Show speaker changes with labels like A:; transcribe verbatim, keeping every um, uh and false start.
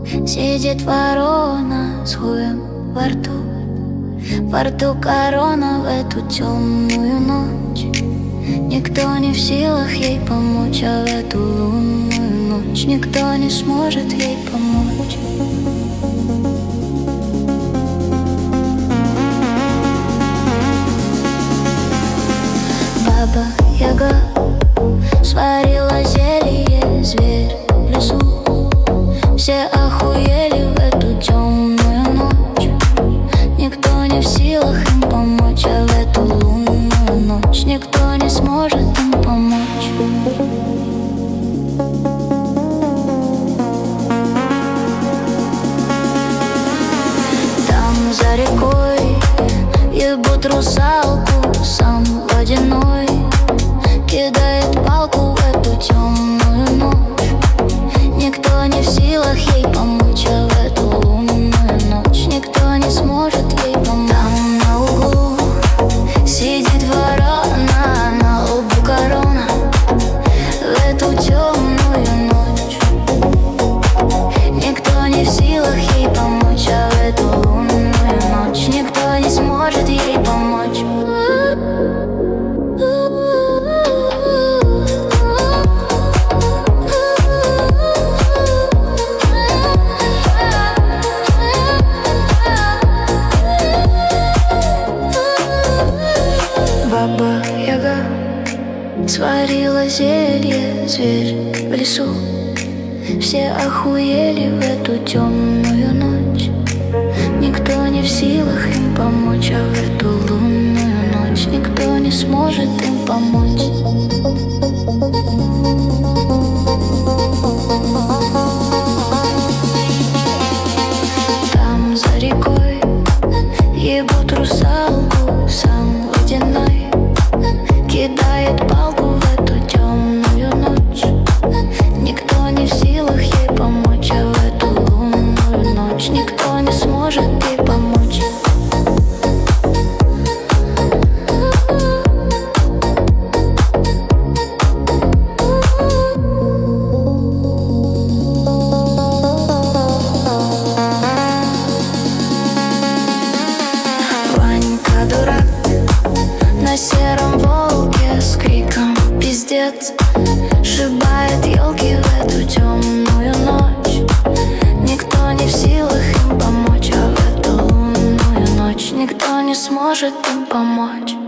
A: Сидит ворона с хуем во рту, во рту корона в эту темную ночь. Никто не в силах ей помочь, а в эту лунную ночь никто не сможет ей помочь. Баба-яга сварила зелье, зверь в лесу. Все охуели в эту темную ночь. Никто не в силах им помочь, а в эту лунную ночь никто не сможет им помочь. Там за рекой ебут русалку, сам водяной кидает палку в эту темную ночь. Никто не в силах ей помочь, а в эту лунную ночь никто не сможет ей помочь. Там на углу сидит ворона, на лбу корона в эту темную ночь. Никто не в силах ей помочь, а в эту лунную ночь никто не сможет ей помочь. Баба-яга сварила зелье, зверь в лесу. Все охуели в эту темную ночь. Никто не в силах им помочь, а в эту лунную ночь никто не сможет им помочь. Там за рекой ебут русалку, сам водяной кидает палку в эту темную ночь. Никто не в силах ей помочь, а в эту лунную ночь никто не сможет ей помочь. Ванька дурак на сером волке с криком пиздец сшибает елки в эту темную ночь. Никто не в силах им помочь, а в эту лунную ночь никто не сможет им помочь.